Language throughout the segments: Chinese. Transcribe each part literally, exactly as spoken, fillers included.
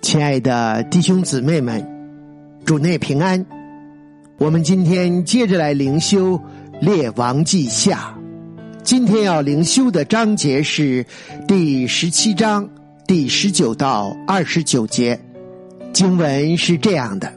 亲爱的弟兄姊妹们，主内平安。我们今天接着来灵修列王记下，今天要灵修的章节是第十七章第十九到二十九节。经文是这样的：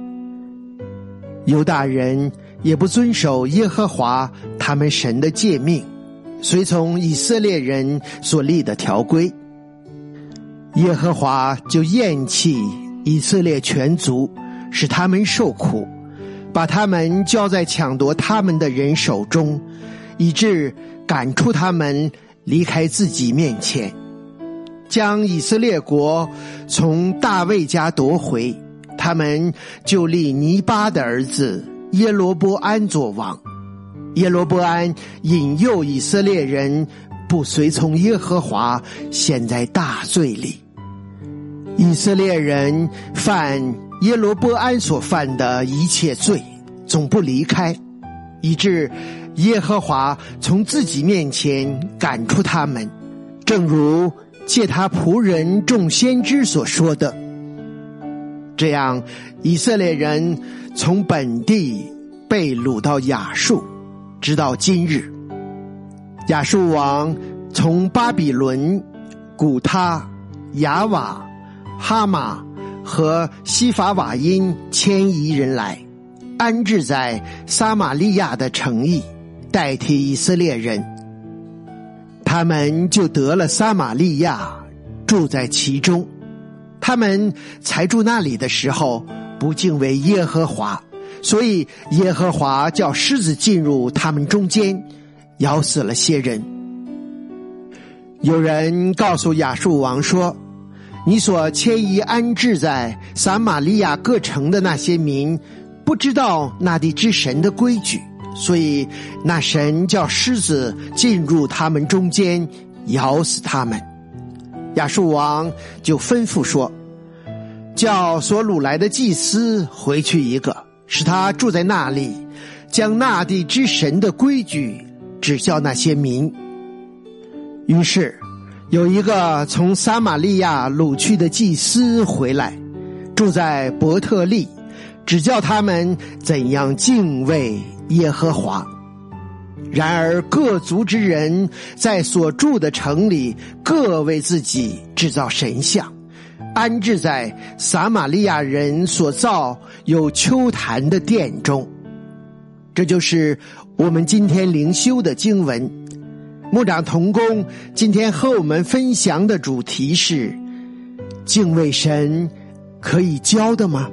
犹大人也不遵守耶和华他们神的诫命，随从以色列人所立的条规，耶和华就厌弃以色列全族，使他们受苦，把他们交在抢夺他们的人手中，以致赶出他们离开自己面前，将以色列国从大卫家夺回。他们就立尼巴的儿子耶罗波安作王。耶罗波安引诱以色列人不随从耶和华，陷在大罪里。以色列人犯耶罗波安所犯的一切罪，总不离开，以致耶和华从自己面前赶出他们，正如借他仆人众先知所说的。这样，以色列人从本地被掳到亚述，直到今日。亚述王从巴比伦、古他、亚瓦、哈马和西法瓦因迁移人来，安置在撒玛利亚的城邑，代替以色列人。他们就得了撒玛利亚，住在其中。他们才住那里的时候，不敬畏耶和华，所以耶和华叫狮子进入他们中间，咬死了些人。有人告诉亚述王说，你所迁移安置在撒玛利亚各城的那些民，不知道那地之神的规矩，所以那神叫狮子进入他们中间，咬死他们。亚述王就吩咐说，叫所掳来的祭司回去一个，使他住在那里，将那地之神的规矩指教那些民。于是有一个从撒玛利亚掳去的祭司回来，住在伯特利，指教他们怎样敬畏耶和华。然而各族之人在所住的城里，各为自己制造神像，安置在撒玛利亚人所造有丘坛的殿中。这就是我们今天灵修的经文。牧长同工今天和我们分享的主题是：敬畏神可以教的吗？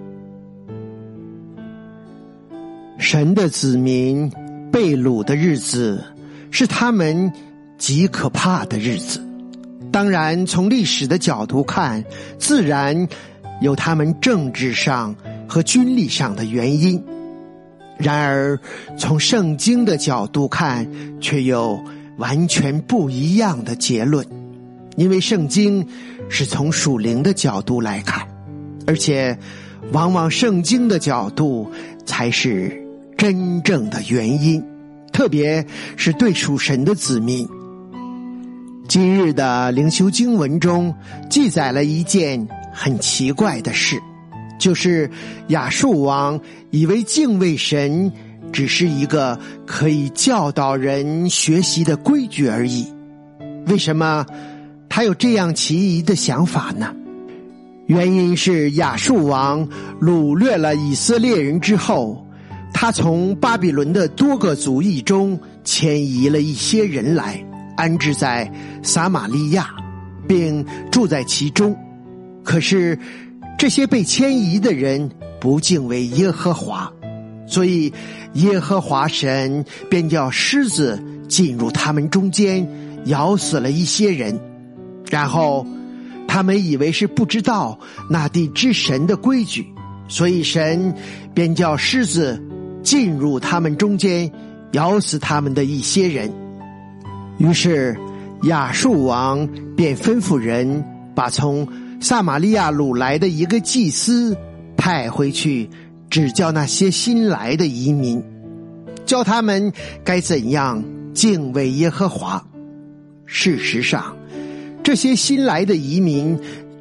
神的子民被掳的日子是他们极可怕的日子。当然从历史的角度看，自然有他们政治上和军力上的原因，然而从圣经的角度看，却有完全不一样的结论。因为圣经是从属灵的角度来看，而且往往圣经的角度才是真正的原因，特别是对属神的子民。今日的灵修经文中记载了一件很奇怪的事，就是亚述王以为敬畏神只是一个可以教导人学习的规矩而已。为什么他有这样奇异的想法呢？原因是亚述王掳掠了以色列人之后，他从巴比伦的多个族裔中迁移了一些人来，安置在撒玛利亚，并住在其中。可是这些被迁移的人不敬畏耶和华，所以耶和华神便叫狮子进入他们中间，咬死了一些人。然后他们以为是不知道那地之神的规矩，所以神便叫狮子进入他们中间，咬死他们的一些人。于是亚述王便吩咐人把从撒玛利亚掳来的一个祭司派回去，指教那些新来的移民，教他们该怎样敬畏耶和华。事实上，这些新来的移民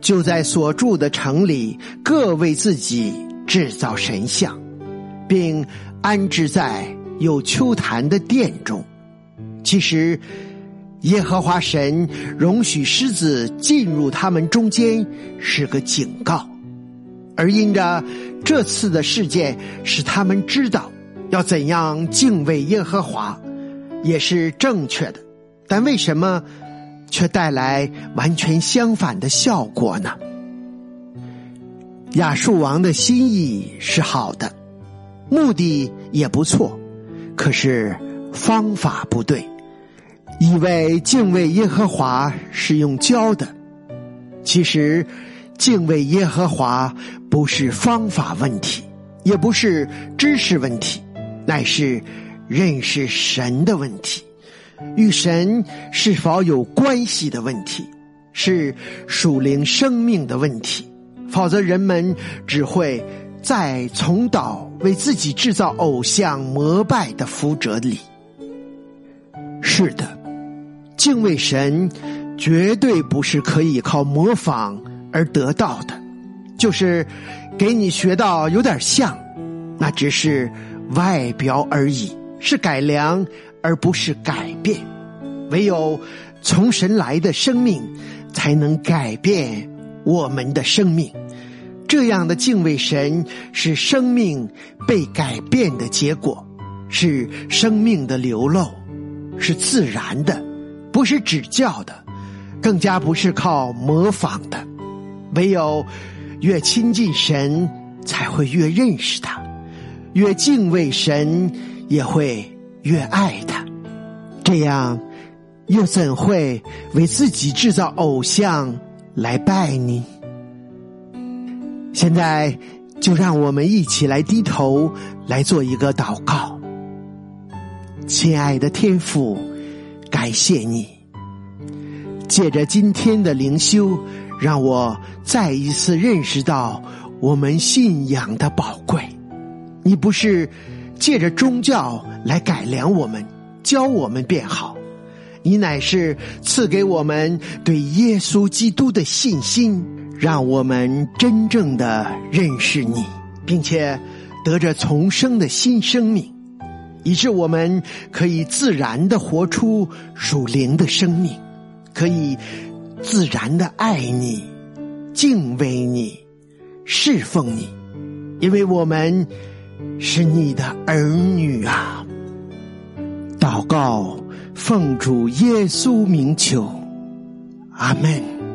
就在所住的城里各为自己制造神像，并安置在有丘坛的殿中。其实耶和华神容许狮子进入他们中间是个警告，而因着这次的事件使他们知道要怎样敬畏耶和华，也是正确的。但为什么却带来完全相反的效果呢？亚述王的心意是好的，目的也不错，可是方法不对，以为敬畏耶和华是用教的。其实敬畏耶和华不是方法问题，也不是知识问题，乃是认识神的问题，与神是否有关系的问题，是属灵生命的问题。否则人们只会再重蹈为自己制造偶像膜拜的覆辙里。是的，敬畏神绝对不是可以靠模仿而得到的，就是给你学到有点像，那只是外表而已，是改良而不是改变。唯有从神来的生命才能改变我们的生命。这样的敬畏神是生命被改变的结果，是生命的流露，是自然的，不是指教的，更加不是靠模仿的。唯有越亲近神，才会越认识他，越敬畏神，也会越爱他。这样又怎会为自己制造偶像来拜你？现在就让我们一起来低头来做一个祷告。亲爱的天父，感谢你借着今天的灵修，让我再一次认识到我们信仰的宝贵。你不是借着宗教来改良我们，教我们变好，你乃是赐给我们对耶稣基督的信心，让我们真正的认识你，并且得着重生的新生命，以致我们可以自然的活出属灵的生命，可以自然的爱你，敬畏你，侍奉你，因为我们是你的儿女啊。祷告奉主耶稣名求，阿们。